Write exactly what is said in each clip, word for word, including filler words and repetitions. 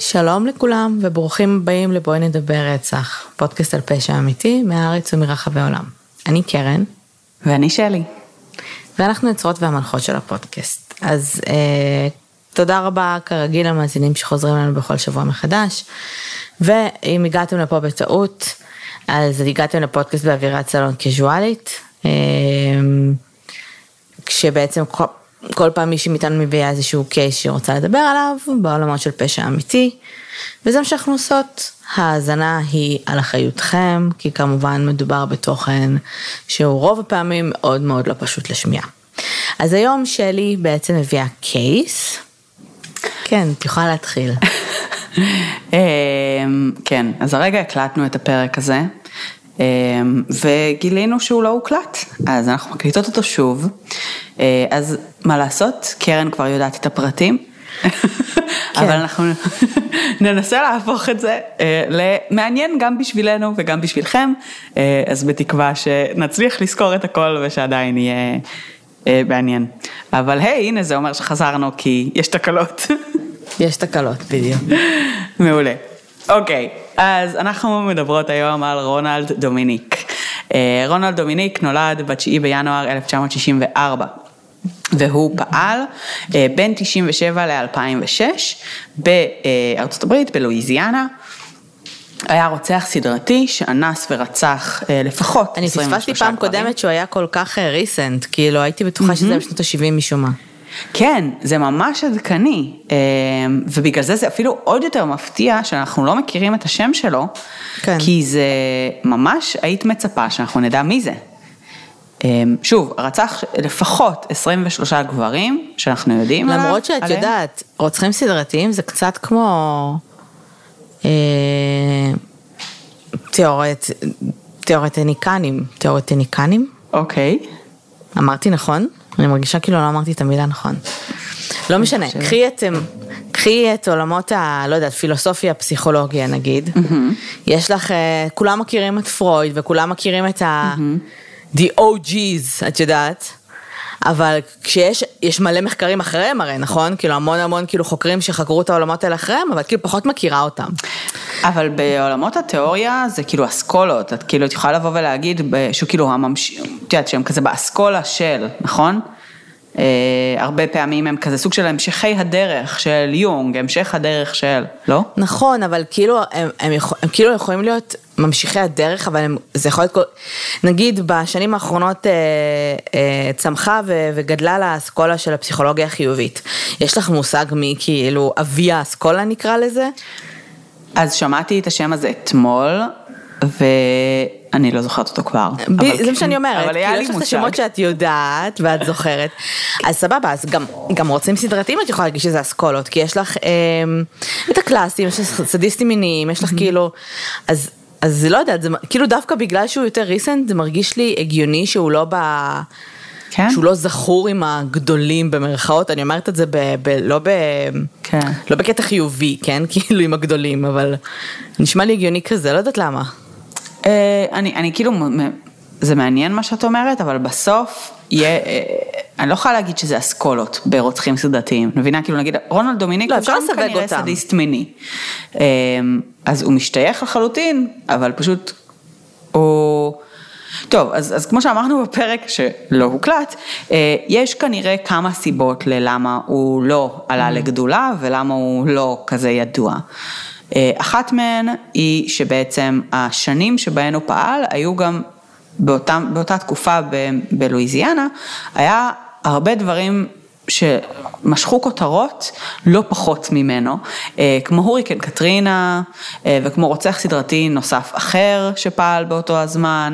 שלום לכולם וברוכים הבאים לבואי נדבר רצח, פודקאסט על פשע אמיתי מהארץ ומרחבי העולם. אני קרן. ואני שלי. ואנחנו יוצרות והמנחות של הפודקאסט. אז אה, תודה רבה כרגיל למאזינים שחוזרים לנו בכל שבוע מחדש. ואם הגעתם לפה בטעות, אז הגעתם לפודקאסט באווירת סלון קזואלית, אה, כשבעצם כל, כל פעם מישהי מאיתנו מביאה איזשהו קייס שהיא רוצה לדבר עליו, בעולמות של פשע אמיתי, וזה מה שאנחנו עושות. ההאזנה היא על אחריותכם, כי כמובן מדובר בתוכן שהוא רוב הפעמים מאוד מאוד לא פשוט לשמיעה. אז היום שלי בעצם הביאה קייס. כן, תוכל להתחיל. כן, אז הרגע הקלטנו את הפרק הזה, וגילינו שהוא לא הוקלט, אז אנחנו מקליטות אותו שוב. אז מה לעשות? קרן כבר יודעת את הפרטים, אבל אנחנו ננסה להפוך את זה למעניין גם בשבילנו וגם בשבילכם, אז בתקווה שנצליח לזכור את הכל ושעדיין יהיה מעניין. אבל היי, הנה זה אומר שחזרנו כי יש תקלות. יש תקלות, בדיוק. מעולה. אוקיי, אז אנחנו מדברות היום על רונלד דומיניק. רונלד דומיניק נולד בתשיעי בינואר אלף תשע מאות שישים וארבע. והוא פעל בין תשעים ושבע ל-אלפיים ושש בארצות הברית, בלואיזיאנה. היה רוצח סדרתי שאנס ורצח לפחות אני פספסתי פעם קודמת שהוא היה כל כך ריסנט, כאילו הייתי בטוחה שזה בשנות ה-שבעים משום מה. כן, זה ממש עדכני, ובגלל זה זה אפילו עוד יותר מפתיע שאנחנו לא מכירים את השם שלו, כן. כי זה ממש היית מצפה שאנחנו נדע מי זה. שוב, רצח לפחות עשרים ושלושה גברים שאנחנו יודעים עליהם. למרות שאת עליהם. יודעת, רוצחים סדרתיים זה קצת כמו אה, תיאורט, תיאורטניקנים, תיאורטניקנים. אוקיי. אמרתי נכון? אני מרגישה כאילו לא אמרתי את המילה נכון. לא משנה, קחי את, קחי את עולמות ה, לא יודעת, פילוסופיה, פסיכולוגיה נגיד. יש לך, כולם מכירים את פרויד וכולם מכירים את ה... the או ג'יז, את יודעת, אבל כשיש, יש מלא מחקרים אחריהם הרי, נכון? כאילו המון המון כאילו חוקרים שחקרו את העולמות האלה אחריהם, אבל כאילו פחות מכירה אותם. אבל בעולמות התיאוריה זה כאילו אסכולות, את כאילו את יכולה לבוא ולהגיד שהוא כאילו הממש... את יודעת שהם כזה באסכולה של, נכון? אה, הרבה פעמים הם כזה סוג של המשכי הדרך של יונג, המשך הדרך של, לא? נכון, אבל כאילו הם, הם, יכול, הם כאילו יכולים להיות ממשיכי הדרך, אבל הם, זה יכול להיות, כל, נגיד בשנים האחרונות אה, אה, צמחה ו, וגדלה לאסכולה של הפסיכולוגיה החיובית. יש לך מושג מי כאילו אבי האסכולה נקרא לזה? אז שמעתי את השם הזה אתמול, ואני לא זוכרת אותו כבר. ב, זה מה שאני אומרת, כאילו יש לך את השמות שאת יודעת ואת זוכרת. אז סבבה, אז גם, גם רוצים סדרתיים, את יכולה להגיש שזה אסכולות, כי יש לך אה, את הקלאסים, יש לך סדיסטים מיניים, יש לך כאילו, אז... אז זה לא יודעת, זה, כאילו דווקא בגלל שהוא יותר ריסנט, זה מרגיש לי הגיוני שהוא לא, ב, כן? שהוא לא זכור עם הגדולים במרכאות, אני אומרת את זה ב, ב, לא, ב, כן. לא בקטע חיובי, כן? כאילו עם הגדולים, אבל נשמע לי הגיוני כזה, לא יודעת למה. אה, אני, אני כאילו, זה מעניין מה שאת אומרת, אבל בסוף יהיה, אני לא יכולה להגיד שזה אסכולות ברוצחים סדרתיים, מבינה? כאילו נגיד, רונלד דומיניק, לא, אפשר לסווג אותם. סדיסט מיני. אז הוא משתייך לחלוטין, אבל פשוט הוא... טוב, אז, אז כמו שאמרנו בפרק שלא הוקלט, יש כנראה כמה סיבות ללמה הוא לא עלה לגדולה, ולמה הוא לא כזה ידוע. אחת מהן היא שבעצם השנים שבהן הוא פעל, היו גם באותה, באותה תקופה ב, בלואיזיאנה, היה הרבה דברים שמשכו כותרות לא פחות ממנו, כמו הוריקן קטרינה, וכמו רוצח סדרתי נוסף אחר שפעל באותו הזמן,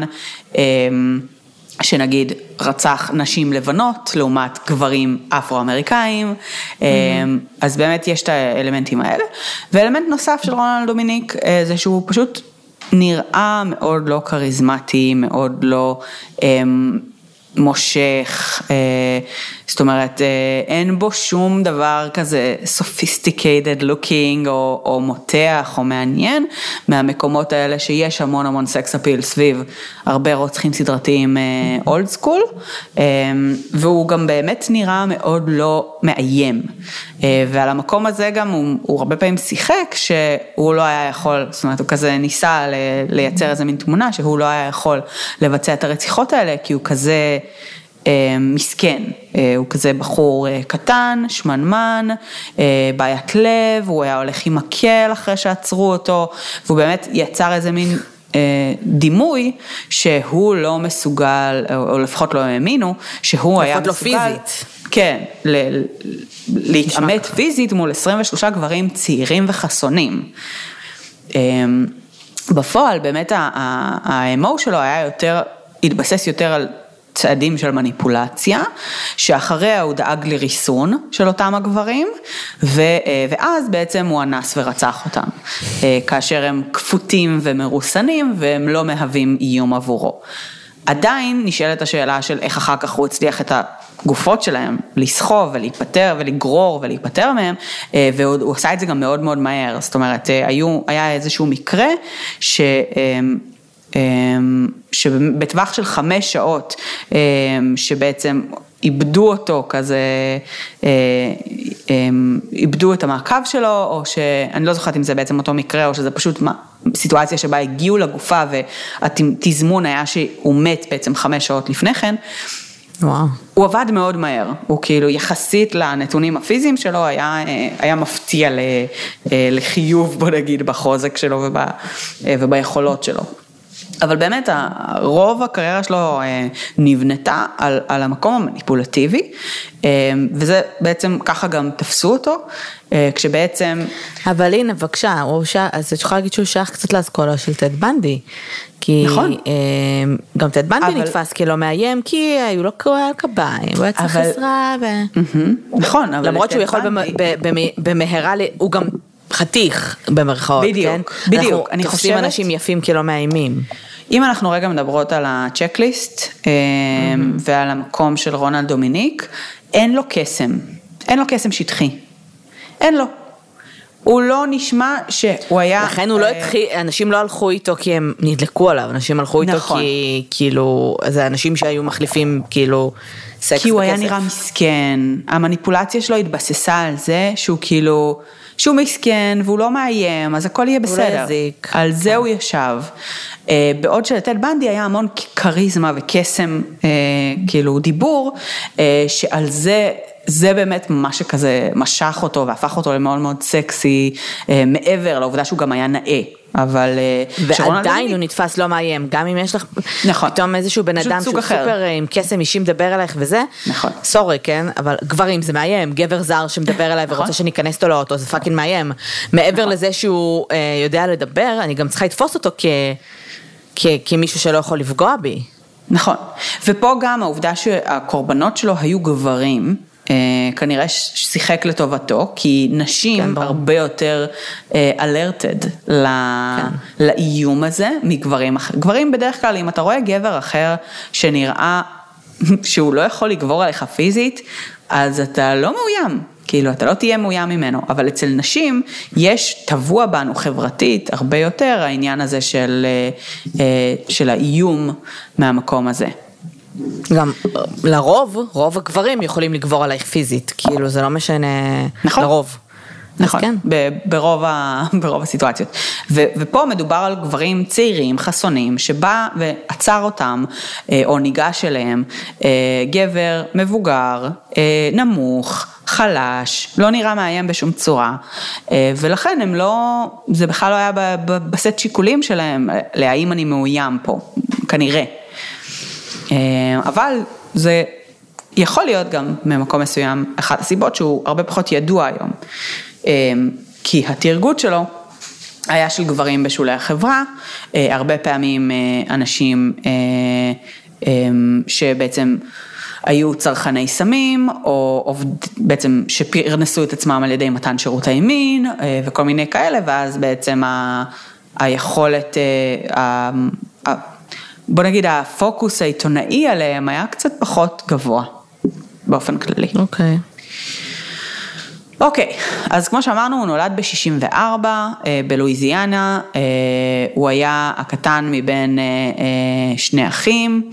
שנגיד רצח נשים לבנות לעומת גברים אפרו-אמריקאים, אז באמת יש את האלמנטים האלה, ואלמנט נוסף של רונלד דומיניק זה שהוא פשוט נראה מאוד לא קריזמטי, מאוד לא מושך, זאת אומרת, אין בו שום דבר כזה sophisticated looking או, או מותח או מעניין מהמקומות האלה שיש המון המון סקס אפיל סביב הרבה רוצחים סדרתיים אולד סקול, והוא גם באמת נראה מאוד לא מאיים, ועל המקום הזה גם הוא, הוא הרבה פעמים שיחק שהוא לא היה יכול, זאת אומרת הוא כזה ניסה לייצר איזה מין תמונה שהוא לא היה יכול לבצע את הרציחות האלה, כי הוא כזה מסכן, הוא כזה בחור קטן, שמנמן, בעיית לב, הוא היה הולך עם מקל אחרי שעצרו אותו, והוא באמת יצר איזה מין דימוי שהוא לא מסוגל, או לפחות לא האמינו, שהוא היה מסוגל, לפחות לא פיזית. כן, להתעמת פיזית מול עשרים ושלושה גברים צעירים וחסונים. בפועל באמת האמו שלו היה יותר, התבסס יותר על צעדים של מניפולציה, שאחריה הוא דאג לריסון של אותם הגברים, ואז בעצם הוא אנס ורצח אותם, כאשר הם כפותים ומרוסנים, והם לא מהווים איום עבורו. עדיין נשאלת השאלה של איך אחר כך הוא הצליח את הגופות שלהם, לסחוב ולהיפטר ולגרור ולהיפטר מהם, והוא עשה את זה גם מאוד מאוד מהר, זאת אומרת, היו, היה איזשהו מקרה ש... שבטווח של חמש שעות, שבעצם איבדו אותו כזה, איבדו את המעקב שלו, או שאני לא זוכרת אם זה בעצם אותו מקרה, או שזה פשוט סיטואציה שבה הגיעו לגופה, והתזמון היה שהוא מת בעצם חמש שעות לפני כן, וואו. הוא עבד מאוד מהר, הוא כאילו יחסית לנתונים הפיזיים שלו, היה, היה מפתיע לחיוב, בוא נגיד, בחוזק שלו ובא, וביכולות שלו. אבל באמת, רוב הקריירה שלו נבנתה על, על המקום המניפולטיבי, וזה בעצם ככה גם תפסו אותו, כשבעצם... אבל הנה, בבקשה, אז את יכולה להגיד שהוא שייך קצת לאסכולה של טד בנדי, כי נכון. גם טד בנדי אבל... נתפס כלא מאיים, כי היו לו קרוע על קביים, הוא היה צריך עזרה, ו... נכון, אבל... למרות שהוא יכול במהרה, הוא גם... חתיך במרכאות, בדיוק, כן? בדיוק. אנחנו תופסים אנשים יפים כלא מאיימים. אם אנחנו רגע מדברות על הצ'קליסט, ועל המקום של רונלד דומיניק, אין לו קסם, אין לו קסם שטחי, אין לו. הוא לא נשמע שהוא היה... לכן הוא לא התחיל, אנשים לא הלכו איתו כי הם נדלקו עליו, אנשים הלכו איתו כי כאילו, זה אנשים שהיו מחליפים כאילו סקס בכסף. כי הוא היה נראה מסכן, המניפולציה שלו התבססה על זה שהוא כאילו... שהוא מסכן והוא לא מאיים, אז הכל יהיה בסדר. על זה הוא ישב. בעוד שלטד בנדי היה המון קריזמה וקסם, כאילו דיבור, שעל זה, זה באמת מה שכזה משך אותו והפך אותו למאוד מאוד סקסי, מעבר לעובדה שהוא גם היה נאה. אבל ועדיין הוא נתפס לא מאיים, גם אם יש לך נכון. פתאום איזשהו בן אדם שהוא סופר עם קסם אישי מדבר עליך וזה, נכון. סורי, כן, אבל גברים זה מאיים, גבר זר שמדבר אליי ורוצה שניכנס אותו לאוטו, זה פאקינג מאיים, מעבר לזה שהוא יודע לדבר, אני גם צריכה לתפוס אותו כמישהו שלא יכול לפגוע בי. נכון, ופה גם העובדה שהקורבנות שלו היו גברים, כנראה שיחק לטובתו, כי נשים הרבה יותר אלרטד לאיום הזה מגברים אחרים. גברים בדרך כלל, אם אתה רואה גבר אחר שנראה שהוא לא יכול לגבור עליך פיזית, אז אתה לא מאוים, כאילו אתה לא תהיה מאוים ממנו, אבל אצל נשים יש טבוע בנו חברתית הרבה יותר העניין הזה של, של האיום מהמקום הזה. גם לרוב, רוב הגברים יכולים לגבור עלייך פיזית, כאילו זה לא משנה נכון. לרוב. נכון, כן. ברוב, ה, ברוב הסיטואציות. ו, ופה מדובר על גברים צעירים, חסונים, שבא ועצר אותם, או ניגש אליהם, גבר מבוגר, נמוך, חלש, לא נראה מאיים בשום צורה, ולכן הם לא, זה בכלל לא היה בסט שיקולים שלהם, להאם אני מאוים פה, כנראה. אבל זה יכול להיות גם ממקום מסוים, אחת הסיבות שהוא הרבה פחות ידוע היום, כי התרגות שלו היה של גברים בשולי החברה, הרבה פעמים אנשים שבעצם היו צרכני סמים, או בעצם שפרנסו את עצמם על ידי מתן שירות הימין, וכל מיני כאלה, ואז בעצם היכולת, בוא נגיד הפוקוס העיתונאי עליהם היה קצת פחות גבוה. באופן כללי. אוקיי. אוקיי, אז כמו שאמרנו, הוא נולד ב-שישים וארבע בלואיזיאנה, הוא היה הקטן מבין שני אחים,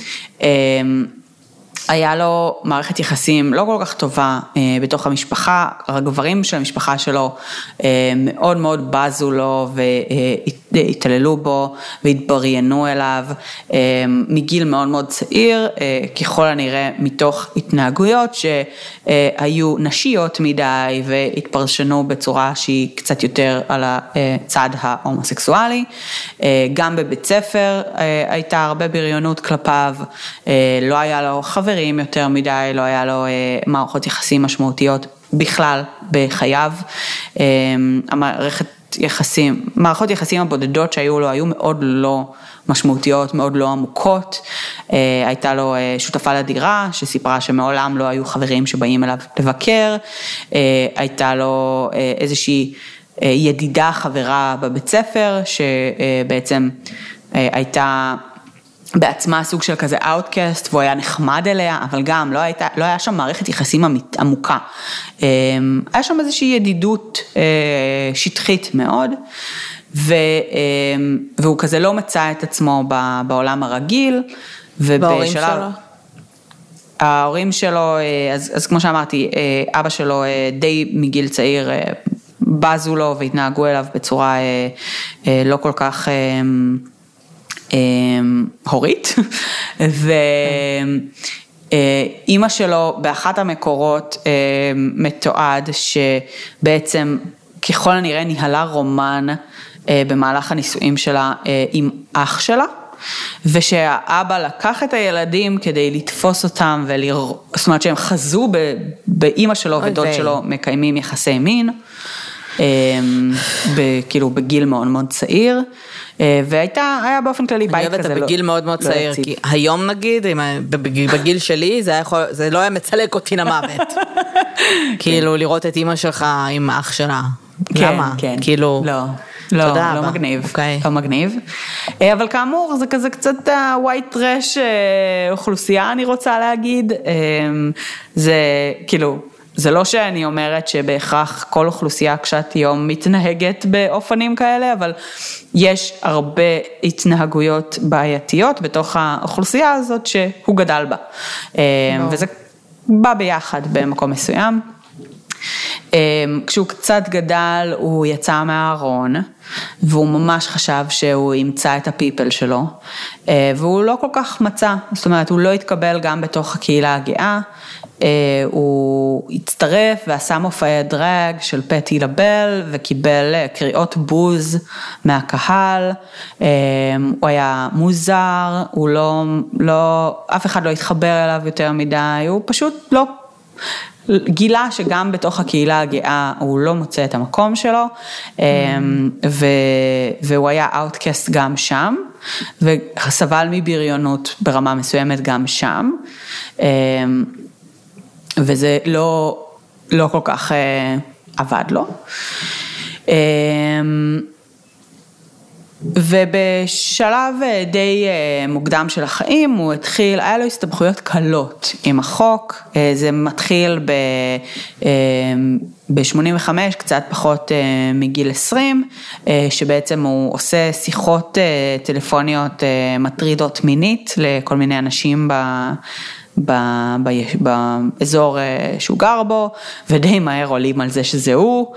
היה לו מערכת יחסים לא כל כך טובה בתוך המשפחה, הגברים של המשפחה שלו מאוד מאוד בזו לו והתעללו בו והתבריינו אליו מגיל מאוד מאוד צעיר, ככל הנראה מתוך התנהגויות שהיו נשיות מדי והתפרשנו בצורה שהיא קצת יותר על הצד ההומוסקסואלי, גם בבית ספר הייתה הרבה בריונות כלפיו, לא היה לו חבר יותר מדי, לא היה לו מערכות יחסים משמעותיות בכלל בחייו, המערכת יחסים, מערכות יחסים הבודדות שהיו לו היו מאוד לא משמעותיות, מאוד לא עמוקות, הייתה לו שותפה לדירה שסיפרה שמעולם לא היו חברים שבאים אליו לבקר, הייתה לו איזושהי ידידה חברה בבית ספר שבעצם הייתה בעצמה סוג של כזה אאוטקאסט, והוא היה נחמד אליה, אבל גם לא הייתה, לא היה שם מערכת יחסים עמוקה. היה שם איזושהי ידידות שטחית מאוד, והוא כזה לא מצא את עצמו בעולם הרגיל, ובהורים שלו? ההורים שלו, אז, אז כמו שאמרתי, אבא שלו די מגיל צעיר בזו לו והתנהגו אליו בצורה לא כל כך הורית, ואימא שלו באחת המקורות מתועד שבעצם ככל הנראה ניהלה רומן במהלך הנישואים שלה עם אח שלה, ושהאבא לקח את הילדים כדי לתפוס אותם ולראות, זאת אומרת שהם חזו באימא שלו ודוד שלו מקיימים יחסי מין, כאילו בגיל מאוד מאוד צעיר, והייתה, היה באופן כללי בית כזה. אני אוהבת בגיל מאוד מאוד צעיר, כי היום נגיד, בגיל שלי, זה לא היה מצלק אותי למוות. כאילו לראות את אמא שלך עם אח שלה. למה? כאילו... לא. לא, לא מגניב, לא מגניב. אבל כאמור, זה כזה קצת ווייט טרש אוכלוסייה, אני רוצה להגיד. זה כאילו, זה לא שאני אומרת שבהכרח כל אוכלוסייה קשת יום מתנהגת באופנים כאלה, אבל יש הרבה התנהגויות בעייתיות בתוך האוכלוסייה הזאת שהוא גדל בה. וזה בא ביחד במקום מסוים. כשהוא קצת גדל הוא יצא מהארון והוא ממש חשב שהוא ימצא את הפיפל שלו והוא לא כל כך מצא, זאת אומרת הוא לא התקבל גם בתוך הקהילה הגאה, הוא הצטרף ועשה מופעי דרג של פטי לבל וקיבל קריאות בוז מהקהל, הוא היה מוזר, הוא לא, לא, אף אחד לא התחבר אליו יותר מדי, הוא פשוט לא גילה שגם בתוך הקהילה הגאה הוא לא מוצא את המקום שלו, והוא היה אאוטקאסט גם שם, וסבל מבריונות ברמה מסוימת גם שם, וזה לא, לא כל כך עבד לו. ובשלב די מוקדם של החיים הוא התחיל, היה לו הסתבכויות קלות עם החוק, זה מתחיל ב-שמונים וחמש, קצת פחות מגיל עשרים, שבעצם הוא עושה שיחות טלפוניות מטרידות מינית לכל מיני אנשים ב... באזור שהוא גר בו, ודי מהר עולים על זה שזה הוא,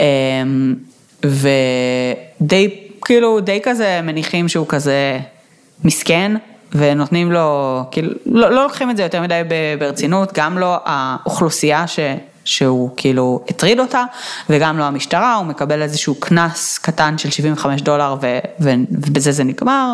ודי כאילו די כזה מניחים שהוא כזה מסכן, ונותנים לו, כאילו, לא, לא לוקחים את זה יותר מדי ברצינות, גם לא האוכלוסייה ש, שהוא כאילו הטריד אותה, וגם לא המשטרה, הוא מקבל איזשהו קנס קטן של שבעים וחמישה דולר, ו, ו, ובזה זה נגמר.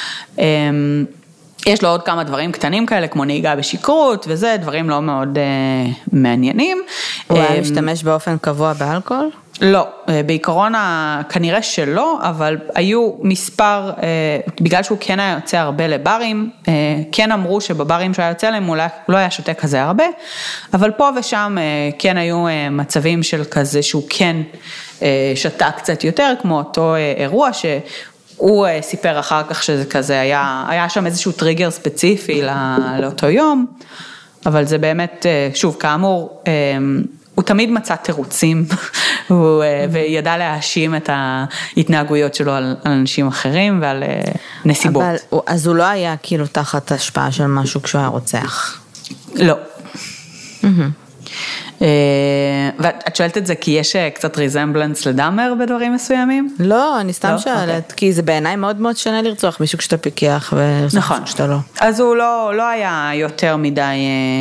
יש לו עוד כמה דברים קטנים כאלה, כמו נהיגה בשכרות, וזה דברים לא מאוד uh, מעניינים. הוא היה משתמש באופן קבוע באלכוהול? לא, בעיקרון כנראה שלא, אבל היו מספר, בגלל שהוא כן היה יוצא הרבה לברים, כן אמרו שבברים שהוא היה יוצא להם הוא לא היה שותה כזה הרבה, אבל פה ושם כן היו מצבים של כזה שהוא כן שתה קצת יותר, כמו אותו אירוע שהוא סיפר אחר כך שזה כזה, היה, היה שם איזשהו טריגר ספציפי לאותו יום, אבל זה באמת, שוב, כאמור, הוא תמיד מצא תירוצים, וידע להאשים את ההתנהגויות שלו על אנשים אחרים ועל נסיבות. אבל, אז הוא לא היה כאילו תחת השפעה של משהו כשהוא היה רוצח? לא. ואת שואלת את זה כי יש קצת ריזמבלנס לדאמר בדברים מסוימים? לא, אני סתם שואלת, כי זה בעיניי מאוד מאוד שונה לרצוח מישהו כשאתה פיקח ולרצוח מישהו כשאתה לא. אז הוא לא היה יותר מדי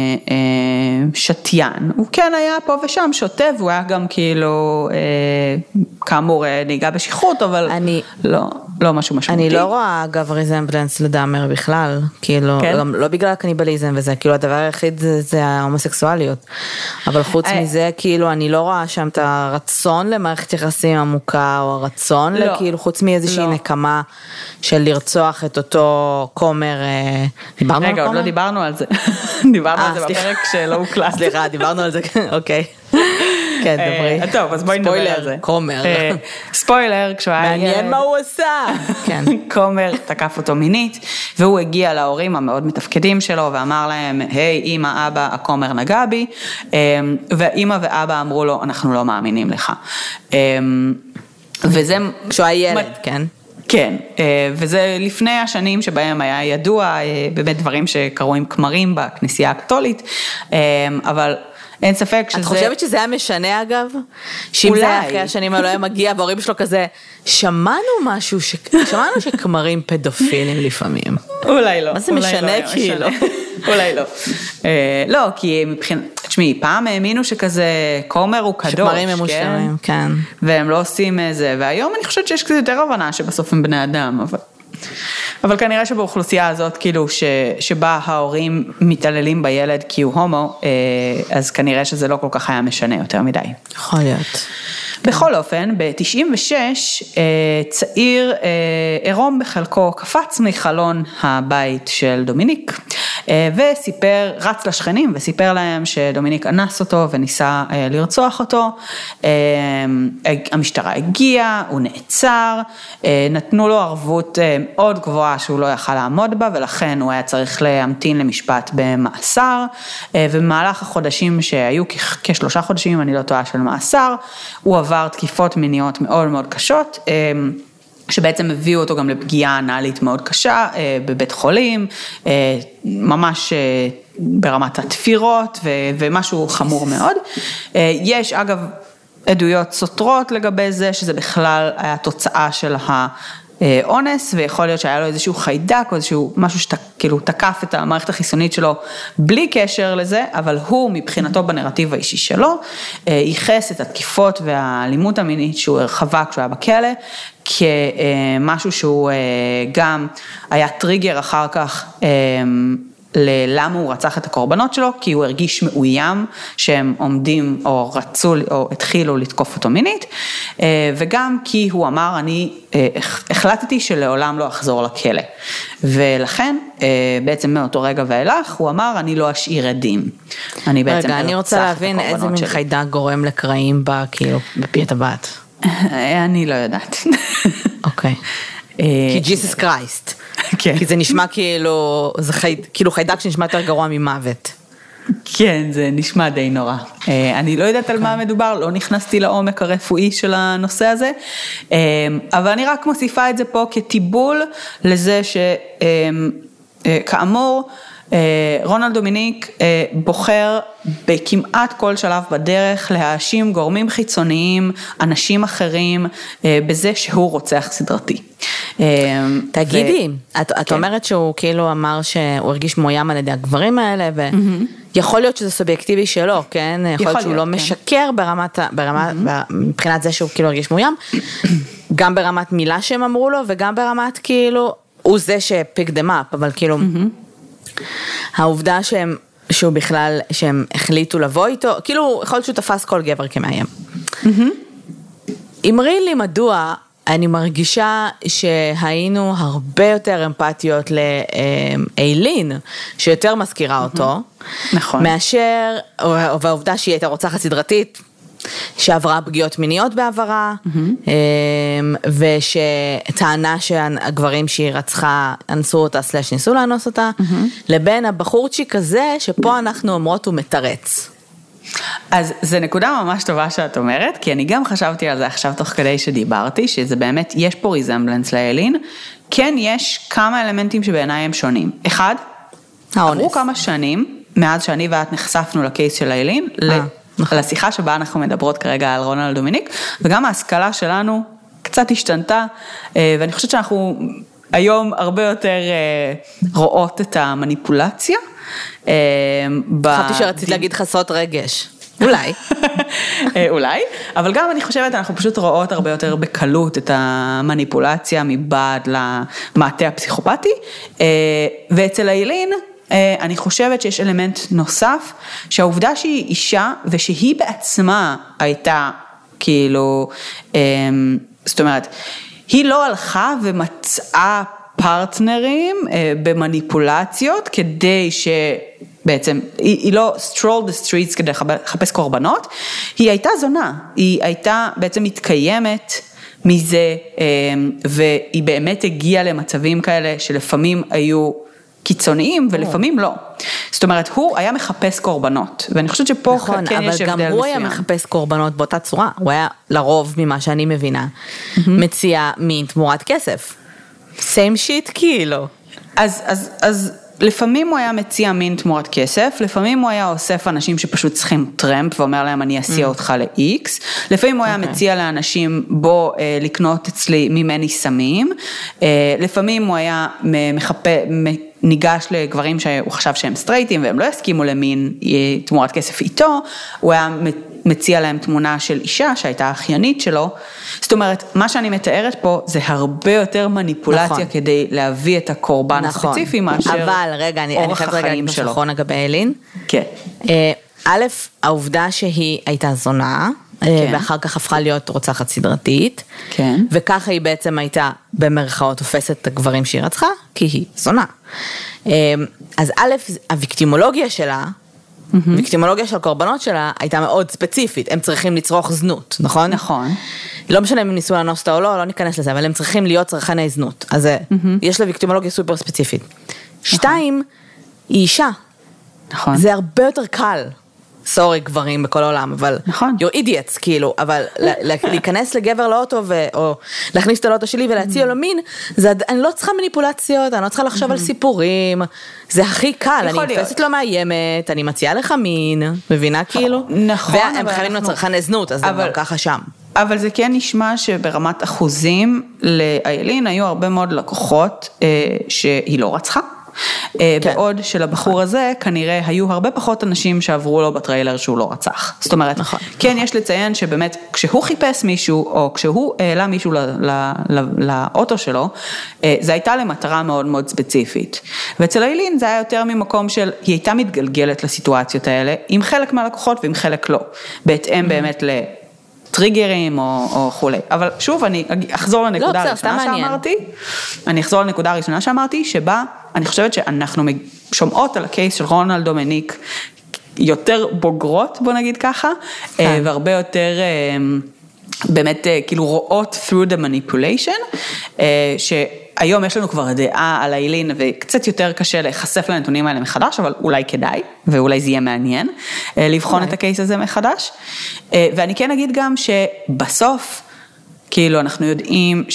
שתיין, הוא כן היה פה ושם שוטה, והוא היה גם כאילו, כאמור, נהיגה בשכרות, אבל לא משהו משמעותי. אני לא רואה אגב ריזמבלנס לדאמר בכלל, כאילו, לא בגלל הקניבליזם וזה, כאילו הדבר היחיד זה ההומוסקסואליות, אבל חוץ מזה, כאילו, אני לא רואה שם את הרצון למערכת יחסים עמוקה, או הרצון, לא, כאילו, חוץ מאיזושהי לא. נקמה של לרצוח את אותו קומר, דיברנו רגע, על קומר? רגע, עוד לא דיברנו על זה. דיברנו 아, על זה סליחה. בפרק שלא הוקלט. סליחה, דיברנו על זה, אוקיי. כן, דברי. טוב, אז בואי נדבר על זה. קומר. ספוילר, כשהוא היה... מעניין מה הוא עשה. כן. קומר תקף אותו מינית, והוא הגיע להורים המאוד מתפקדים שלו, ואמר להם, היי, אמא, אבא, הקומר נגע בי, ואמא ואבא אמרו לו, אנחנו לא מאמינים לך. וזה... כשהוא היה ילד, כן. כן, וזה לפני השנים שבהם היה ידוע, באמת דברים שקרו עם כמרים בכנסייה הקתולית, אבל... אין ספק שזה... את חושבת שזה היה משנה אגב? שאם זה אחרי השנים האלו היה מגיע, וההורים שלו כזה, שמענו משהו, שמענו שכמרים פדופילים לפעמים. אולי לא. מה זה משנה כאילו? אולי לא. לא, כי מבחינת, תשמעי, פעם האמינו שכזה, כומר הוא קדוש, שכמרים הם מושלמים, כן. והם לא עושים זה, והיום אני חושבת שיש קצת יותר הבנה שבסוף הם בני אדם, אבל... אבל כנראה שבאוכלוסייה הזאת, כאילו, ש, שבה ההורים מתעללים בילד כי הוא הומו, אז כנראה שזה לא כל כך היה משנה יותר מדי. יכול להיות. בכל אופן, ב-תשעים ושש, צעיר עירום בחלקו קפץ מחלון הבית של דומיניק, וסיפר, רץ לשכנים וסיפר להם שדומיניק אנס אותו וניסה לרצוח אותו. המשטרה הגיעה, הוא נעצר, נתנו לו ערבות מאוד גבוהה שהוא לא יכל לעמוד בה, ולכן הוא היה צריך להמתין למשפט במאסר, ובמהלך החודשים שהיו כשלושה חודשים, אני לא טועה, של מאסר, הוא עבר תקיפות מיניות מאוד מאוד קשות, שבעצם הביאו אותו גם לפגיעה אנלית מאוד קשה בבית חולים, ממש ברמת התפירות ומשהו חמור מאוד. יש אגב עדויות סותרות לגבי זה, שזה בכלל היה תוצאה של האונס, ויכול להיות שהיה לו איזשהו חיידק או איזשהו משהו שכאילו תקף את המערכת החיסונית שלו בלי קשר לזה, אבל הוא מבחינתו בנרטיב האישי שלו, ייחס את התקיפות והאלימות המינית שהוא הרחבה כשהוא היה בכלא, כמשהו שהוא גם היה טריגר אחר כך ללמה הוא רצח את הקורבנות שלו, כי הוא הרגיש מאוים שהם עומדים או רצו או התחילו לתקוף אותו מינית, וגם כי הוא אמר, אני החלטתי שלעולם לא אחזור לכלא, ולכן בעצם מאותו רגע ואילך הוא אמר, אני לא אשאיר עדים. אני בעצם רגע, אני רוצה להבין איזה מין חיידק גורם לקרעים בה, כאילו, בפי הטבעת. אני לא יודעת. אוקיי. כי ג'יסוס קרייסט. כי זה נשמע כאילו, זה כאילו חיידק שנשמע יותר גרוע ממוות. כן, זה נשמע די נורא. אני לא יודעת על מה מדובר, לא נכנסתי לעומק הרפואי של הנושא הזה, אבל אני רק מוסיפה את זה פה כטיבול לזה שכאמור, רונלד דומיניק בוחר בכמעט כל שלב בדרך להאשים גורמים חיצוניים, אנשים אחרים, בזה שהוא רוצח סדרתי. תגידי, את אומרת שהוא כאילו אמר שהוא הרגיש מאוים על ידי הגברים האלה, ויכול להיות שזה סובייקטיבי שלו, כן? יכול להיות שהוא לא משקר ברמת, מבחינת זה שהוא כאילו הרגיש מאוים, גם ברמת מילה שהם אמרו לו, וגם ברמת כאילו, הוא זה שפיק דם אפ, אבל כאילו, העובדה שהם, שהוא בכלל, שהם החליטו לבוא איתו, כאילו, יכול להיות שהוא תפס כל גבר כמאיים. אמרי לי מדוע, אני מרגישה שהיינו הרבה יותר אמפתיות לאיילין, שיותר מזכירה אותו, נכון. מאשר, והעובדה שהיא הייתה רוצחת סדרתית, שעברה פגיעות מיניות בעברה, ושטענה שהגברים שהיא רצחה אנסו אותה, סלש ניסו לאנוס אותה, לבין הבחורצ'יק הזה, שפה אנחנו אומרות הוא מתרץ. אז זה נקודה ממש טובה שאת אומרת, כי אני גם חשבתי על זה עכשיו תוך כדי שדיברתי, שזה באמת, יש פה ריזמבלנס לאילין, כן יש כמה אלמנטים שבעיניי הם שונים. אחד, עברו כמה שנים, מאז שאני ואת נחשפנו לקייס של אילין, לשיחה שבה אנחנו מדברות כרגע על רונלד דומיניק, וגם ההשכלה שלנו קצת השתנתה, ואני חושבת שאנחנו היום הרבה יותר רואות את המניפולציה. חשבתי שרצית להגיד חסות רגש. אולי. אולי, אבל גם אני חושבת, אנחנו פשוט רואות הרבה יותר בקלות את המניפולציה מבעד למעטה הפסיכופתי, ואצל אילין, אני חושבת שיש אלמנט נוסף, שהעובדה שהיא אישה, ושהיא בעצמה הייתה, כאילו, זאת אומרת, היא לא הלכה ומצאה פרטנרים במניפולציות, כדי שבעצם, היא, היא לא stroll the streets כדי לחפש קורבנות, היא הייתה זונה, היא הייתה בעצם מתקיימת מזה, והיא באמת הגיעה למצבים כאלה, שלפעמים היו קיצוניים, ולפעמים לא. זאת אומרת, הוא היה מחפש קורבנות, ואני חושבת שפה נכון, כן יש הבדל מסוים. אבל גם הוא היה מחפש קורבנות באותה צורה, הוא היה לרוב ממה שאני מבינה, מציע מין תמורת כסף. same shit כאילו. אז, אז, אז לפעמים הוא היה מציע מין תמורת כסף, לפעמים הוא היה אוסף אנשים שפשוט צריכים טרמפ, ואומר להם אני אסיע אותך ל-X, לפעמים הוא היה מציע לאנשים בוא אה, לקנות אצלי ממני סמים, אה, לפעמים הוא היה מחפה, ניגש לגברים שהוא חשב שהם סטרייטים, והם לא הסכימו למין תמורת כסף איתו, הוא היה מציע להם תמונה של אישה שהייתה האחיינית שלו, זאת אומרת, מה שאני מתארת פה זה הרבה יותר מניפולציה נכון. כדי להביא את הקורבן נכון. הספציפי מאשר אבל רגע, אני, אני חייבת רגע להגיד משכון אגבי אילין. כן. א', העובדה שהיא הייתה זונה, כן. ואחר כך הפכה להיות רוצחת סדרתית, כן. וככה היא בעצם הייתה במרכאות תופסת את הגברים שהיא רצחה, כי היא זונה. אז א', הוויקטימולוגיה שלה, ויקטימולוגיה של קורבנות שלה הייתה מאוד ספציפית, הם צריכים לצרוך זנות, נכון? נכון. לא משנה אם הם ניסו לאנוס אותה או לא, לא ניכנס לזה, אבל הם צריכים להיות צרכני זנות, אז יש לה ויקטימולוגיה סופר ספציפית. שתיים, היא אישה. נכון. זה הרבה יותר קל. סורי גברים בכל העולם, אבל נכון. you're idiots, כאילו, אבל להיכנס לגבר לאוטו, או להכניס את האוטו שלי ולהציע לו מין, אני לא צריכה מניפולציות, אני לא צריכה לחשוב על סיפורים, זה הכי קל, אני נתפסת לא מאיימת, אני מציעה לך מין, מבינה כאילו? נכון. והם חייבים לצרכני זנות, אז הם גם ככה שם. אבל זה כן נשמע שברמת אחוזים, לאילין היו הרבה מאוד לקוחות שהיא לא רצחה. בעוד שלבחור הזה כנראה היו הרבה פחות אנשים שעברו לו בטריילר שהוא לא רצח. זאת אומרת, כן יש לציין שבאמת כשהוא חיפש מישהו או כשהוא העלה מישהו לאוטו שלו, זה הייתה למטרה מאוד מאוד ספציפית. ואצל אילין זה היה יותר ממקום של, היא הייתה מתגלגלת לסיטואציות האלה, עם חלק מהלקוחות ועם חלק לא. בהתאם באמת ל... טריגרים או, או חולי. אבל שוב, אני אחזור לנקודה לא, הראשונה שאמרתי, אני אחזור לנקודה הראשונה שאמרתי, שבה אני חושבת שאנחנו שומעות על הקייס של רונלד דומיניק, יותר בוגרות, בוא נגיד ככה, והרבה יותר באמת כאילו רואות through the manipulation, שהיום יש לנו כבר דעה על אילין, וקצת יותר קשה להיחשף לנתונים האלה מחדש, אבל אולי כדאי, ואולי זה יהיה מעניין, לבחון את הקייס הזה מחדש. ואני כן אגיד גם שבסוף, כאילו אנחנו יודעים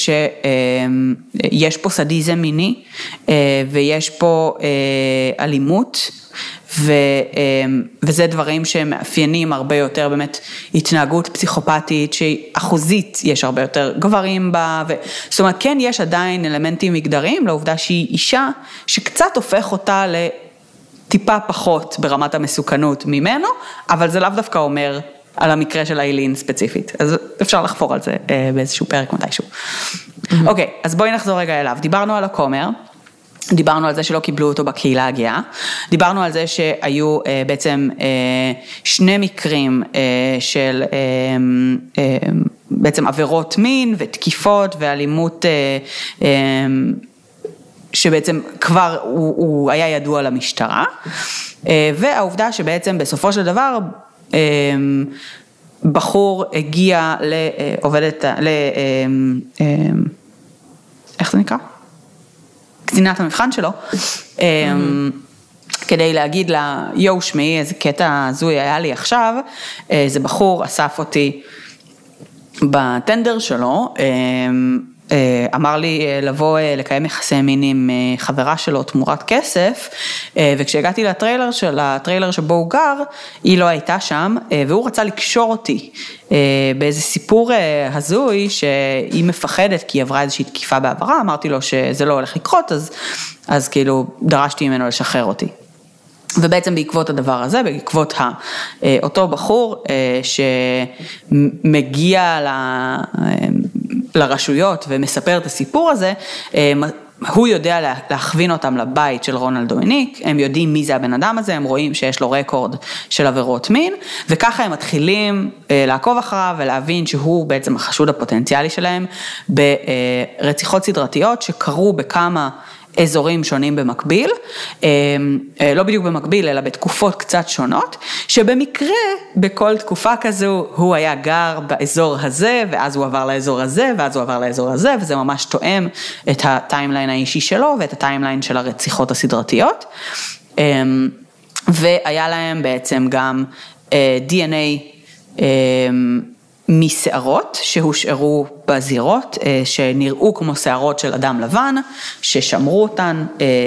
שיש פה סדיזם מיני, ויש פה אלימות, ו, וזה דברים שמאפיינים הרבה יותר באמת התנהגות פסיכופתית, שאחוזית יש הרבה יותר גברים בה, ו, זאת אומרת כן יש עדיין אלמנטים מגדריים, לעובדה שהיא אישה, שקצת הופך אותה לטיפה פחות ברמת המסוכנות ממנו, אבל זה לאו דווקא אומר על המקרה של אילין ספציפית, אז אפשר לחפור על זה באיזשהו פרק מתישהו. אוקיי, אז בואי נחזור רגע אליו, דיברנו על הכומר, דיברנו על זה שלא קיבלו אותו בקהילה הגאה, דיברנו על זה שהיו אה, בעצם אה, שני מקרים אה, של אה, אה, בעצם עבירות מין ותקיפות ואלימות אה, אה, שבעצם כבר הוא, הוא היה ידוע למשטרה, אה, והעובדה שבעצם בסופו של דבר אה, בחור הגיע לעובדת, ל... איך זה נקרא? קצינת המבחן שלו, כדי להגיד לה, יו שמי, איזה קטע הזוי היה לי עכשיו, איזה בחור אסף אותי בטנדר שלו, אמר לי לבוא לקיים יחסי מין עם חברה שלו תמורת כסף, וכשהגעתי לטריילר של הטריילר שבו הוא גר, היא לא הייתה שם, והוא רצה לקשור אותי באיזה סיפור הזוי, שהיא מפחדת כי היא עברה איזושהי תקיפה בעברה, אמרתי לו שזה לא הולך לקרות, אז, אז כאילו דרשתי ממנו לשחרר אותי. ובעצם בעקבות הדבר הזה, בעקבות אותו בחור שמגיע לרשויות ומספר את הסיפור הזה, הוא יודע להכווין אותם לבית של רונלד דומיניק, הם יודעים מי זה הבן אדם הזה, הם רואים שיש לו רקורד של עבירות מין, וככה הם מתחילים לעקוב אחריו ולהבין שהוא בעצם החשוד הפוטנציאלי שלהם ברציחות סדרתיות שקרו בכמה אזורים שונים במקביל, לא בדיוק במקביל, אלא בתקופות קצת שונות, שבמקרה בכל תקופה כזו הוא היה גר באזור הזה, ואז הוא עבר לאזור הזה, ואז הוא עבר לאזור הזה, וזה ממש תואם את הטיימליין האישי שלו, ואת הטיימליין של הרציחות הסדרתיות, והיה להם בעצם גם די אן איי משערות שהושארו בזירות, שנראו כמו שערות של אדם לבן, ששמרו אותן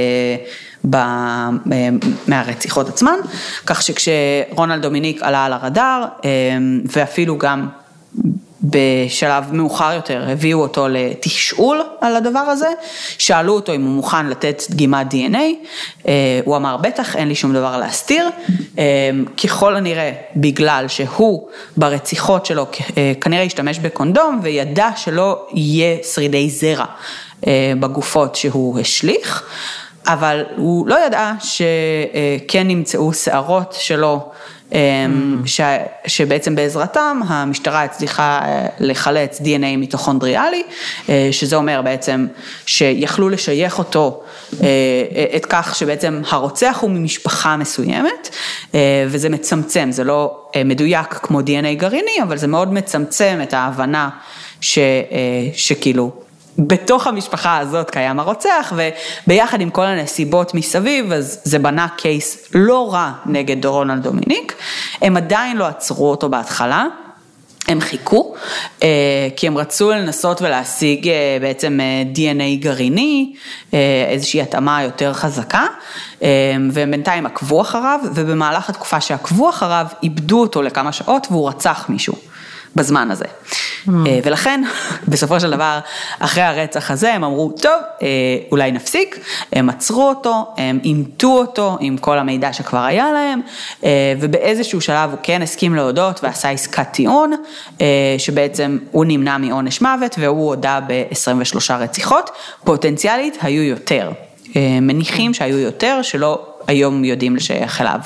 מהרציחות עצמן, כך שכשרונלד דומיניק עלה על הרדאר, ואפילו גם בשלב מאוחר יותר הביאו אותו לתשאול על הדבר הזה, שאלו אותו אם הוא מוכן לתת דגימת די אן איי, הוא אמר בטח אין לי שום דבר להסתיר, ככל הנראה בגלל שהוא ברציחות שלו כנראה השתמש בקונדום וידע שלא יהיה שרידי זרע בגופות שהוא השליך, אבל הוא לא ידע שכן נמצאו שערות שלו, ש, שבעצם בעזרתם המשטרה הצליחה לחלץ די אן איי מיטוכונדריאלי, שזה אומר בעצם שיכלו לשייך אותו את כך שבעצם הרוצח הוא ממשפחה מסוימת, וזה מצמצם, זה לא מדויק כמו די אן איי גרעיני, אבל זה מאוד מצמצם את ההבנה ש, שכאילו בתוך המשפחה הזאת קיים הרוצח, וביחד עם כל הנסיבות מסביב, אז זה בנה קייס לא רע נגד רונלד דומיניק, הם עדיין לא עצרו אותו בהתחלה, הם חיכו, כי הם רצו לנסות ולהשיג בעצם די אן איי גרעיני, איזושהי התאמה יותר חזקה, והם בינתיים עקבו אחריו, ובמהלך התקופה שעקבו אחריו, איבדו אותו לכמה שעות, והוא רצח מישהו. בזמן הזה. ולכן, בסופו של דבר, אחרי הרצח הזה, הם אמרו, טוב, אולי נפסיק, הם עצרו אותו, הם אימתו אותו עם כל המידע שכבר היה להם, ובאיזשהו שלב הוא כן הסכים להודות, ועשה עסקת טיעון, שבעצם הוא נמנע מעונש מוות, והוא הודע ב-עשרים ושלוש רציחות, פוטנציאלית היו יותר, מניחים שהיו יותר, שלא היום יודעים לשייך אליו.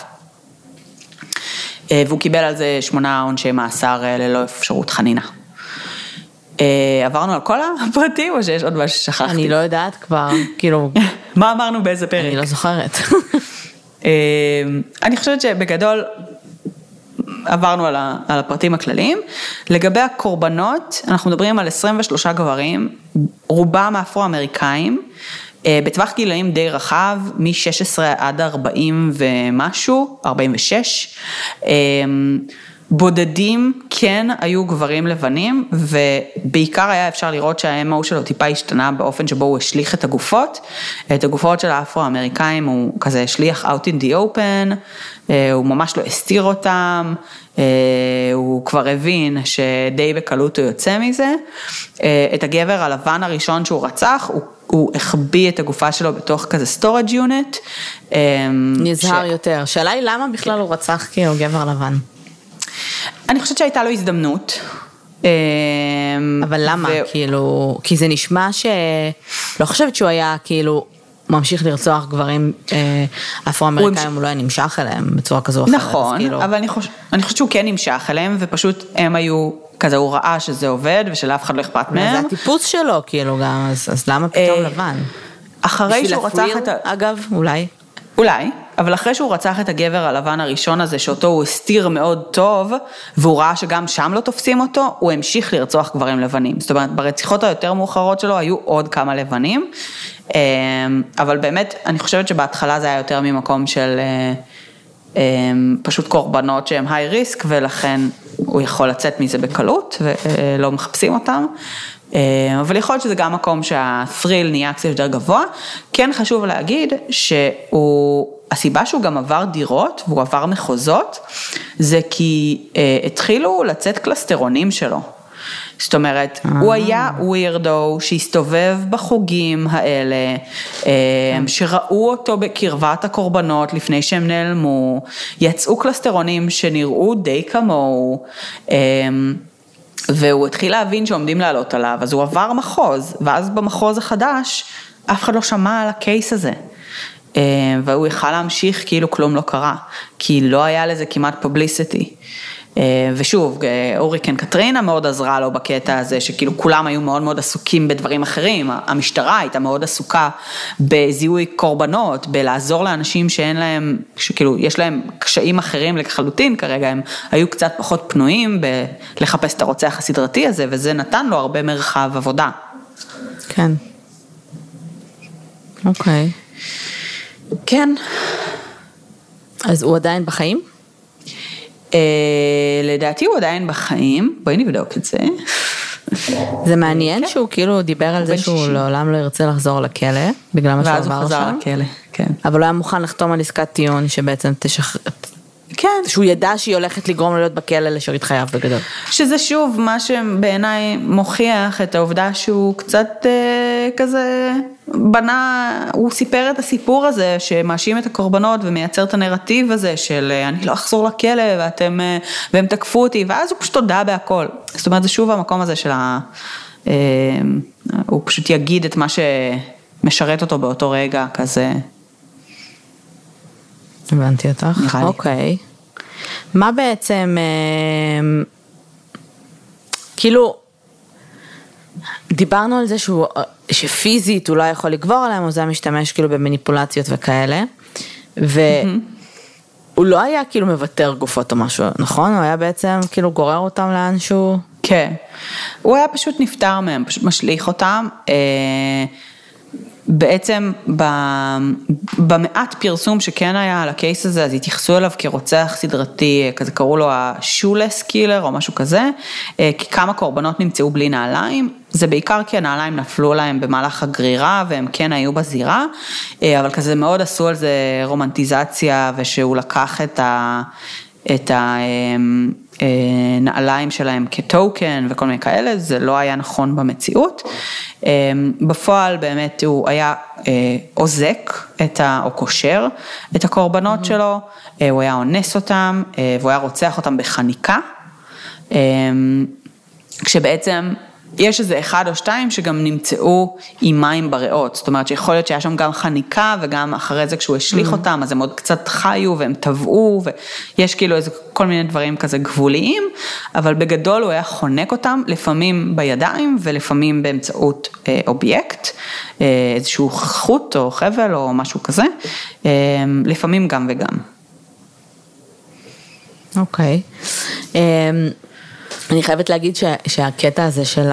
והוא קיבל על זה שמונה עונשי מאסר ללא אפשרות חנינה. עברנו על כל הפרטים או שיש עוד משהו ששכחתי? אני לא יודעת כבר, כאילו... מה אמרנו באיזה פרק? אני לא זוכרת. אני חושבת שבגדול עברנו על הפרטים הכלליים. לגבי הקורבנות, אנחנו מדברים על עשרים ושלושה גברים, רובם אפרו-אמריקאים, בטווח גילאים די רחב, מ-שש עשרה עד ארבעים ומשהו, ארבעים ושש, בודדים כן היו גברים לבנים, ובעיקר היה אפשר לראות שה-אם או שלו טיפה השתנה באופן שבו הוא השליך את הגופות, את הגופות של האפרו-אמריקאים הוא כזה השליח out in the open, הוא ממש לא הסתיר אותם, הוא כבר הבין שדי בקלות הוא יוצא מזה, את הגבר הלבן הראשון שהוא רצח, הוא הוא החביא את הגופה שלו בתוך כזה storage unit. נזהר יותר. שאלה היא למה בכלל הוא רצח כאילו גבר לבן? אני חושבת שהייתה לו הזדמנות. אבל למה? כאילו, כי זה נשמע ש... לא חושבת שהוא היה כאילו ממשיך לרצוח גברים אפרו-אמריקאים, הוא לא היה נמשך אליהם בצורה כזו או אחרת. נכון, אבל אני חושבת שהוא כן נמשך אליהם, ופשוט הם היו... כזה הוא ראה שזה עובד ושלאף אחד לא אכפת מהם. זה הטיפוס שלו כאילו גם, אז, אז למה פתאום לבן? אחרי שהוא רצח את... אגב, אולי. אולי. אבל אחרי שהוא רצח את הגבר הלבן הראשון הזה, שאותו הוא הסתיר מאוד טוב, והוא ראה שגם שם לא תופסים אותו, הוא המשיך לרצוח גברים לבנים. זאת אומרת, ברציחות היותר מאוחרות שלו, היו עוד כמה לבנים, אבל באמת, אני חושבת שבהתחלה זה היה יותר ממקום של פשוט קורבנות שהם היי ריסק, ולכן הוא יכול לצאת מזה בקלות, ולא מחפשים אותם. אבל יכול להיות שזה גם מקום שהפריל נהיה קצת יותר גבוה. כן חשוב להגיד שהוא, הסיבה שהוא גם עבר דירות והוא עבר מחוזות, זה כי התחילו לצאת קלסטרונים שלו. זאת אומרת, הוא היה ווירדו שהסתובב בחוגים האלה, שראו אותו בקרבת הקורבנות לפני שהם נעלמו, יצאו קלסטרונים שנראו די כמוהו, והוא התחיל להבין שעומדים לעלות עליו, אז הוא עבר מחוז, ואז במחוז החדש, אף אחד לא שמע על הקייס הזה, והוא יכל להמשיך כאילו כלום לא קרה, כי לא היה לזה כמעט פובליסיטי, ושוב, אוריקן קטרינה מאוד עזרה לו בקטע הזה, שכאילו כולם היו מאוד מאוד עסוקים בדברים אחרים, המשטרה הייתה מאוד עסוקה בזיהוי קורבנות, בלעזור לאנשים שאין להם, שכאילו יש להם קשיים אחרים לחלוטין כרגע, הם היו קצת פחות פנויים בלחפש את הרוצח הסדרתי הזה, וזה נתן לו הרבה מרחב עבודה. כן. אוקיי. כן. אז הוא עדיין בחיים? לדעתי הוא עדיין בחיים, בואי נבדוק את זה. זה מעניין שהוא כאילו דיבר על זה שהוא לעולם לא ירצה לחזור לכלא, בגלל מה שהוא עבר שם. ואז הוא חזר לכלא, כן. אבל הוא היה מוכן לחתום על עסקת טיעון שבעצם תשחרר, כן. שהוא ידע שהיא הולכת לגרום לו להיות בכלא לשארית חייו בגדול. שזה שוב מה שבעיניי מוכיח את העובדה שהוא קצת אה, כזה בנה, הוא סיפר את הסיפור הזה שמאשים את הקורבנות ומייצר את הנרטיב הזה של אני לא אחזור לכלא ואתם, והם תקפו אותי, ואז הוא פשוט הודע בהכל. זאת אומרת, זה שוב המקום הזה של ה... אה, הוא פשוט יגיד את מה שמשרת אותו באותו רגע כזה. הבנתי אותך. אוקיי. מה בעצם, כאילו, דיברנו על זה שהוא, שפיזית הוא לא יכול לגבור עליהם, הוא זה משתמש כאילו במניפולציות וכאלה, והוא לא היה כאילו מוותר גופות או משהו, נכון? הוא היה בעצם כאילו גורר אותם לאנשהו? כן. הוא היה פשוט נפטר מהם, פשוט משליך אותם, בעצם במעט פרסום שכן היה על הקייס הזה, אז התייחסו אליו כרוצח סדרתי, כזה קראו לו השולס קילר או משהו כזה, כי כמה קורבנות נמצאו בלי נעליים, זה בעיקר כי הנעליים נפלו להם במהלך הגרירה, והם כן היו בזירה, אבל כזה מאוד עשו על זה רומנטיזציה, ושהוא לקח את ה... את ה נעליים שלהם כטוקן וכל מיני כאלה, זה לא היה נכון במציאות. בפועל באמת הוא היה עוזק את ה, או קושר את הקורבנות שלו, הוא היה אונס אותם, והוא היה רוצח אותם בחניקה, כשבעצם יש איזה אחד או שתיים שגם נמצאו עם מים בריאות, זאת אומרת שיכול להיות שהיה שם גם חניקה, וגם אחרי זה כשהוא השליך אותם, אז הם עוד קצת חיו והם טבעו, ויש כאילו איזה כל מיני דברים כזה גבוליים, אבל בגדול הוא היה חונק אותם, לפעמים בידיים ולפעמים באמצעות אה, אובייקט, אה, איזשהו חוט או חבל או משהו כזה, אה, לפעמים גם וגם. אוקיי. אה... אני חייבת להגיד שה, שהקטע הזה של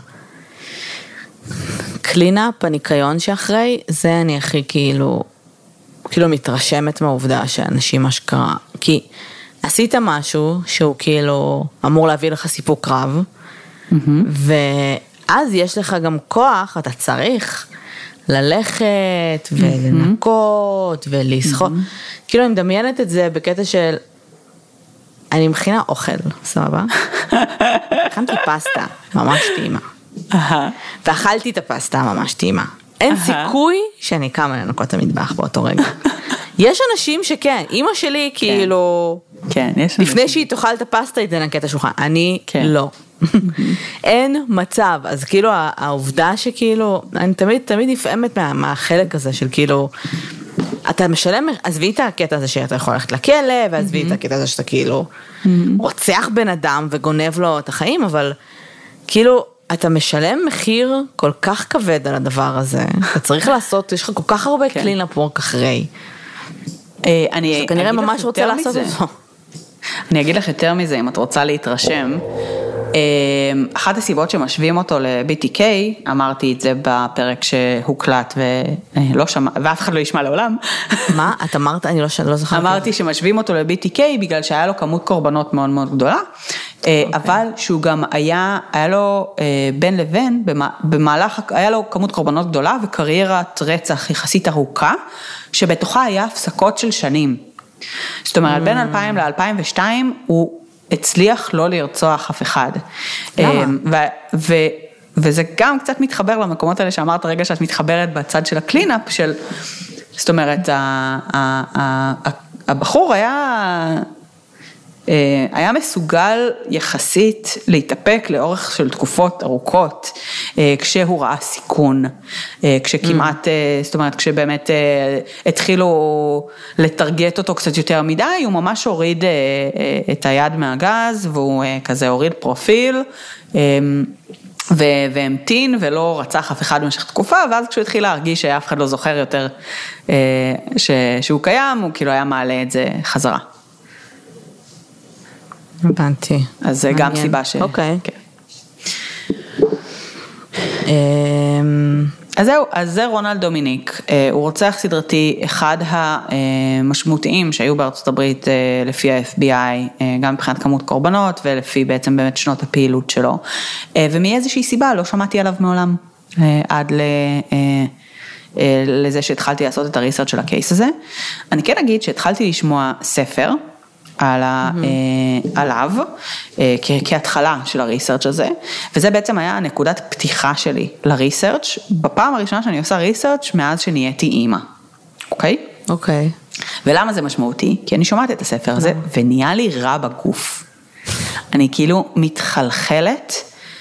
הקלינאפ, הניקיון שאחרי, זה אני הכי כאילו, כאילו מתרשמת מהעובדה שאנשים אשכרה, כי עשית משהו שהוא כאילו אמור להביא לך סיפוק רב, mm-hmm. ואז יש לך גם כוח, אתה צריך ללכת ולנקות mm-hmm. ולסחור, mm-hmm. כאילו אני מדמיינת את זה בקטע של, אני מכינה אוכל, סבבה? הכנתי פסטה, ממש טעימה. ואכלתי את הפסטה, ממש טעימה. אין סיכוי שאני קמה לנקות את המטבח באותו רגע. יש אנשים שכן, אמא שלי כאילו, לפני שהיא תאכל את הפסטה, היא תנקה את השולחן. אני לא. אין מצב. אז כאילו העובדה שכאילו, אני תמיד תמיד נפעמת מהחלק הזה של כאילו, אתה משלם, עזבי את הקטע הזה שאתה יכול ללכת לכלא, ועזבי את הקטע הזה שאתה כאילו רוצח בן אדם וגונב לו את החיים, אבל כאילו אתה משלם מחיר כל כך כבד על הדבר הזה, אתה צריך לעשות, יש לך כל כך הרבה קלינאפ וורק אחרי. אני כנראה ממש רוצה לעשות את זה. אני אגיד לך יותר מזה, אם את רוצה להתרשם, אחת הסיבות שמשווים אותו ל-בי טי קיי, אמרתי את זה בפרק שהוקלט ולא שמע, ואף אחד לא ישמע לעולם. מה? את אמרת? אני לא זוכרת. אמרתי שמשווים אותו ל-בי טי קיי בגלל שהיה לו כמות קורבנות מאוד מאוד גדולה, אבל שהוא גם היה, היה לו בין לבין, במהלך, היה לו כמות קורבנות גדולה וקריירת רצח יחסית ארוכה, שבתוכה היה הפסקות של שנים. זאת אומרת, בין אלפיים ל-אלפיים ושתיים הוא הצליח לא לרצוח אף אחד. למה? וזה גם קצת מתחבר למקומות האלה שאמרת רגע שאת מתחברת בצד של הקלינאפ, של, זאת אומרת, הבחור היה, היה מסוגל יחסית להתאפק לאורך של תקופות ארוכות, כשהוא ראה סיכון, כשכמעט, זאת אומרת, כשבאמת התחילו לטרגט אותו קצת יותר מדי, הוא ממש הוריד את היד מהגז, והוא כזה הוריד פרופיל, והמתין ולא רצח אף אחד במשך תקופה, ואז כשהוא התחיל להרגיש שאף אחד לא זוכר יותר שהוא קיים, הוא כאילו היה מעלה את זה חזרה. הבנתי. אז זה גם סיבה ש... אוקיי. אז זהו, אז זה רונלד דומיניק, הוא רוצח סדרתי, אחד המשמעותיים שהיו בארצות הברית לפי ה-אף בי איי, גם מבחינת כמות קורבנות ולפי בעצם באמת שנות הפעילות שלו, ומאיזושהי סיבה לא שמעתי עליו מעולם, עד ל... לזה שהתחלתי לעשות את הריסרצ' של הקייס הזה. אני כן אגיד שהתחלתי לשמוע ספר, על ה, עליו, כהתחלה של הריסרצ' הזה, וזה בעצם היה נקודת פתיחה שלי לריסרצ' בפעם הראשונה שאני עושה ריסרצ' מאז שנהייתי אימא, אוקיי? אוקיי. ולמה זה משמעותי? כי אני שומעת את הספר הזה, ונהיה לי רע בגוף. אני כאילו מתחלחלת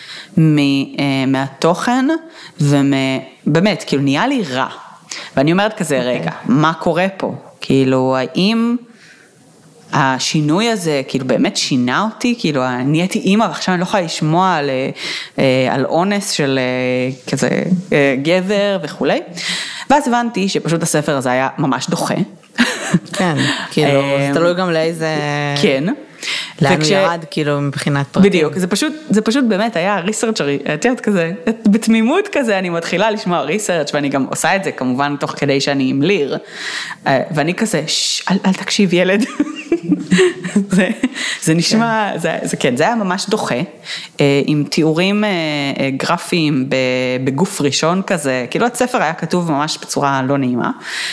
מהתוכן, ובאמת, כאילו נהיה לי רע. ואני אומרת כזה, רגע, מה קורה פה? כאילו, האם... השינוי הזה, כאילו באמת שינה אותי, כאילו נהייתי אימא, ועכשיו אני לא יכולה לשמוע על, על אונס של כזה גבר וכולי, ואז הבנתי שפשוט הספר הזה היה ממש דוחה. כן, כאילו, זה תלוי גם לאיזה... כן. לאן הוא ירד, כאילו, מבחינת פרטים. בדיוק, זה פשוט, זה פשוט באמת היה ריסרצ'רי, את יודעת כזה, בתמימות כזה, אני מתחילה לשמוע ריסרצ' ואני גם עושה את זה, כמובן, תוך כדי שאני עם ליר, ואני כזה, אל, אל תקשיב ילד, זה, זה נשמע, זה, זה כן, זה היה ממש דוחה, עם תיאורים גרפיים בגוף ראשון כזה, כאילו הספר היה כתוב ממש בצורה לא נעימה,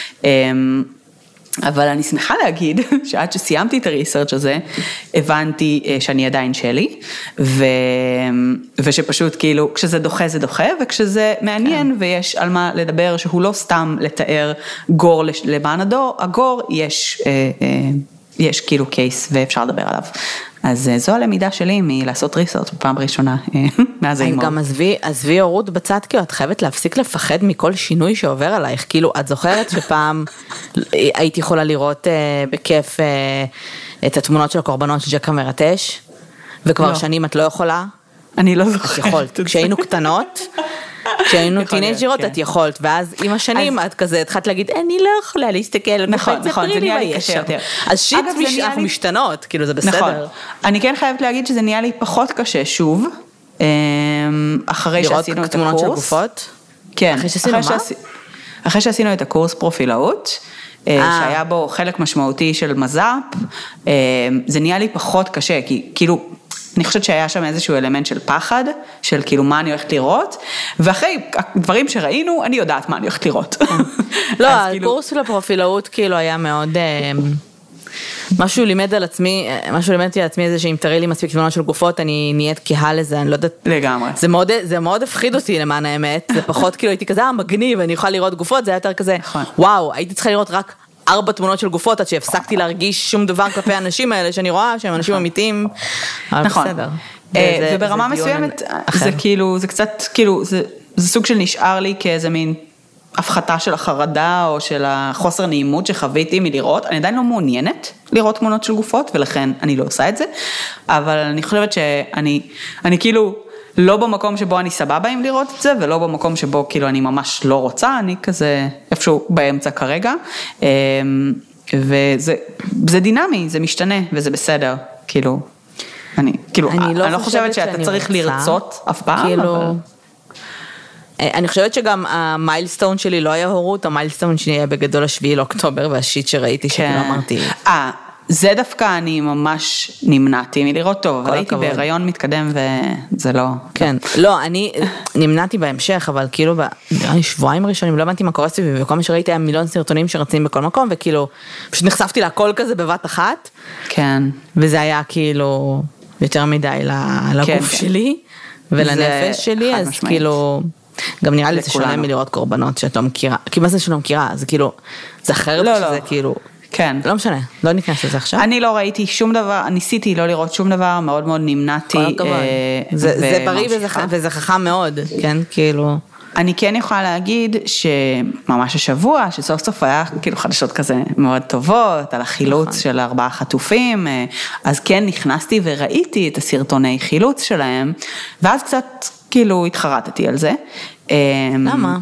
אבל אני שמחה להגיד שעד שסיימתי את הריסרצ' הזה, הבנתי שאני עדיין שלי, ו... ושפשוט כאילו, כשזה דוחה זה דוחה, וכשזה מעניין כן. ויש על מה לדבר, שהוא לא סתם לתאר גור למען הדור, הגור יש, יש כאילו קייס ואפשר לדבר עליו. אז זו הלמידה שלי מלעשות ריסרצ' בפעם ראשונה מאז האימון. גם עזבי, עזבי הורות בצד, כאילו את חייבת להפסיק לפחד מכל שינוי שעובר עלייך, כאילו את זוכרת שפעם הייתי יכולה לראות בכיף את התמונות של הקורבנות של ג'ק המרטש, וכבר שנים את לא יכולה? אני לא זוכרת. את יכולת, כשהיינו קטנות, כשהיינו טינג'רות את יכולת, ואז עם השנים את כזה התחלת להגיד, אני לא יכולה להסתכל, נכון, נכון, זה נהיה לי קשה יותר. אז שיט אנחנו משתנות, כאילו זה בסדר. אני כן חייבת להגיד שזה נהיה לי פחות קשה, שוב, אחרי שעשינו את הקורס. של גופות? כן, אחרי שעשינו את הקורס פרופילאות, שהיה בו חלק משמעותי של מז"פ, זה נהיה לי פחות קשה, כי כאילו, אני חושבת שהיה שם איזשהו אלמנט של פחד, של כאילו מה אני הולכת לראות, ואחרי דברים שראינו, אני יודעת מה אני הולכת לראות. לא, הקורס של הפרופילאות כאילו היה מאוד, משהו לימד על עצמי, משהו לימדתי על עצמי איזה שאם תראי לי מספיק תמונות של גופות, אני נהיית קהל לזה, אני לא יודעת. לגמרי. זה מאוד, זה מאוד הפחיד אותי למען האמת, זה פחות כאילו הייתי כזה, מגניב, אני יכולה לראות גופות, זה היה יותר כזה, וואו, הייתי צריכה לראות רק ארבע תמונות של גופות, עד שהפסקתי להרגיש שום דבר כלפי האנשים האלה, שאני רואה שהם אנשים אמיתיים, אבל בסדר. וברמה מסוימת, זה כאילו, זה קצת, כאילו, זה סוג של נשאר לי כאיזה מין הפחתה של החרדה, או של החוסר נעימות שחוויתי מלראות, אני עדיין לא מעוניינת לראות תמונות של גופות, ולכן אני לא עושה את זה, אבל אני חושבת שאני, אני כאילו, לא במקום שבו אני סבבה עם לראות את זה, ולא במקום שבו כאילו אני ממש לא רוצה, אני כזה איפשהו באמצע כרגע, וזה זה דינמי, זה משתנה, וזה בסדר, כאילו, אני, כאילו, אני אני לא, לא חושבת, חושבת שאתה צריך רוצה, לרצות אף פעם, כאילו... אבל... אני חושבת שגם המיילסטון שלי לא היה הורות, המיילסטון שלי היה בגדול השביעי לאוקטובר, והשיט שראיתי שכאילו אמרתי. אה, זה דווקא אני ממש נמנעתי מלראות טוב, אבל הייתי בהיריון מתקדם וזה לא... כן, לא, אני נמנעתי בהמשך, אבל כאילו בשבועיים ראשונים, לא הבנתי מה קורה סביבי, וכל מה שראיתי היה מיליון סרטונים שרצים בכל מקום, וכאילו פשוט נחשפתי להכל כזה בבת אחת. כן. וזה היה כאילו יותר מדי לגוף שלי, ולנפש שלי, אז כאילו... גם נראה לי זה שונה מלראות קורבנות שאת לא מכירה, כי מה זה שלא מכירה, זה כאילו, זה אחרת שזה כאילו, כן. לא משנה, לא ניכנס לזה עכשיו. אני לא ראיתי שום דבר, ניסיתי לא לראות שום דבר, מאוד מאוד נמנעתי. זה בריא וזה חכם מאוד, כן, כאילו. אני כן יכולה להגיד שממש השבוע, שסוף סוף היה כאילו חדשות כזה מאוד טובות, על החילוץ של ארבעה חטופים, אז כן נכנסתי וראיתי את הסרטוני חילוץ שלהם, ואז קצת כאילו התחרטתי על זה. למה?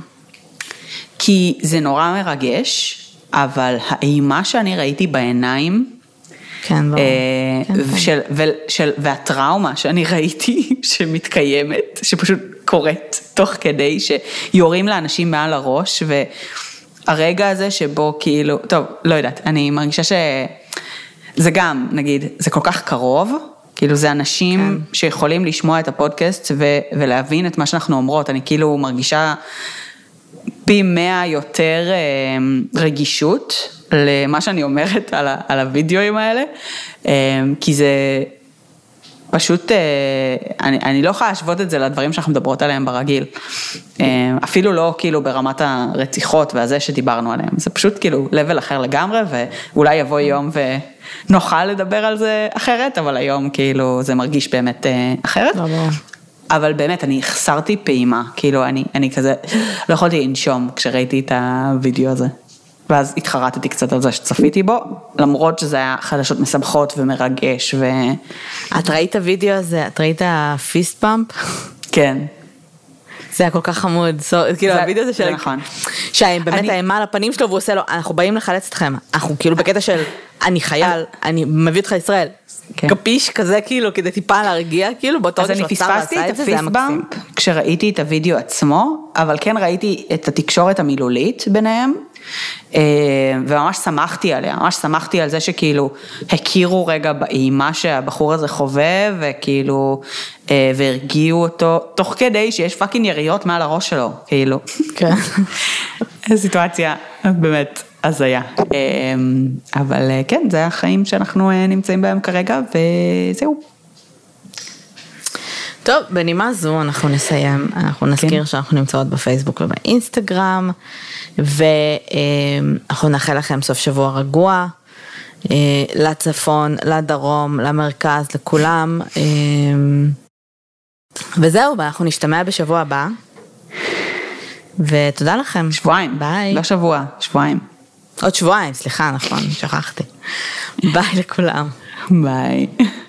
כי זה נורא מרגש, אבל האימה שאני ראיתי בעיניים, כן, ברור. ושל, ושל, והטראומה שאני ראיתי שמתקיימת, שפשוט קורית תוך כדי שיורים לאנשים מעל הראש, והרגע הזה שבו כאילו, טוב, לא יודעת, אני מרגישה שזה גם, נגיד, זה כל כך קרוב, כאילו זה אנשים כן. שיכולים לשמוע את הפודקאסט ו- ולהבין את מה שאנחנו אומרות, אני כאילו מרגישה פי מאה יותר רגישות למה שאני אומרת על, ה- על הוידאוים האלה, כי זה פשוט, אני, אני לא יכולה להשוות את זה לדברים שאנחנו מדברות עליהם ברגיל, אפילו לא כאילו ברמת הרציחות והזה שדיברנו עליהם, זה פשוט כאילו לבל אחר לגמרי, ואולי יבוא יום ונוכל לדבר על זה אחרת, אבל היום כאילו זה מרגיש באמת אחרת, אבל באמת אני החסרתי פעימה, כאילו אני, אני כזה לא יכולתי לנשום כשראיתי את הוידאו הזה. ואז התחרטתי קצת על זה שצפיתי בו, למרות שזה היה חדשות משמחות ומרגש. ו... את ראית הוידאו הזה, את ראית הפיסט פאמפ? כן. זה היה כל כך חמוד, כאילו הוידאו הזה של... נכון. שבאמת האימה על הפנים שלו, והוא עושה לו, אנחנו באים לחלץ אתכם, אנחנו כאילו בקטע של, אני חייל, אני מביא אותך לישראל, קפיש כזה כאילו, כדי טיפה להרגיע, כאילו, באותו אז אני פספסתי את הפיסט פאמפ, כשראיתי את הוידאו עצמו, אבל כן ראיתי את התקשורת המילולית ביניהם, וממש שמחתי עליה, ממש שמחתי על זה שכאילו הכירו רגע באימה שהבחור הזה חווה, וכאילו, והרגיעו אותו, תוך כדי שיש פאקינג יריות מעל הראש שלו, כאילו. כן. סיטואציה באמת הזיה. אבל כן, זה החיים שאנחנו נמצאים בהם כרגע, וזהו. טוב, בנימה זו אנחנו נסיים, אנחנו נזכיר שאנחנו נמצאות בפייסבוק ובאינסטגרם, ואנחנו נאחל לכם סוף שבוע רגוע, לצפון, לדרום, למרכז, לכולם, וזהו, אנחנו נשתמע בשבוע הבא, ותודה לכם. שבועיים, ביי. לא שבוע, שבועיים. עוד שבועיים, סליחה, נכון, שכחתי. ביי לכולם. ביי.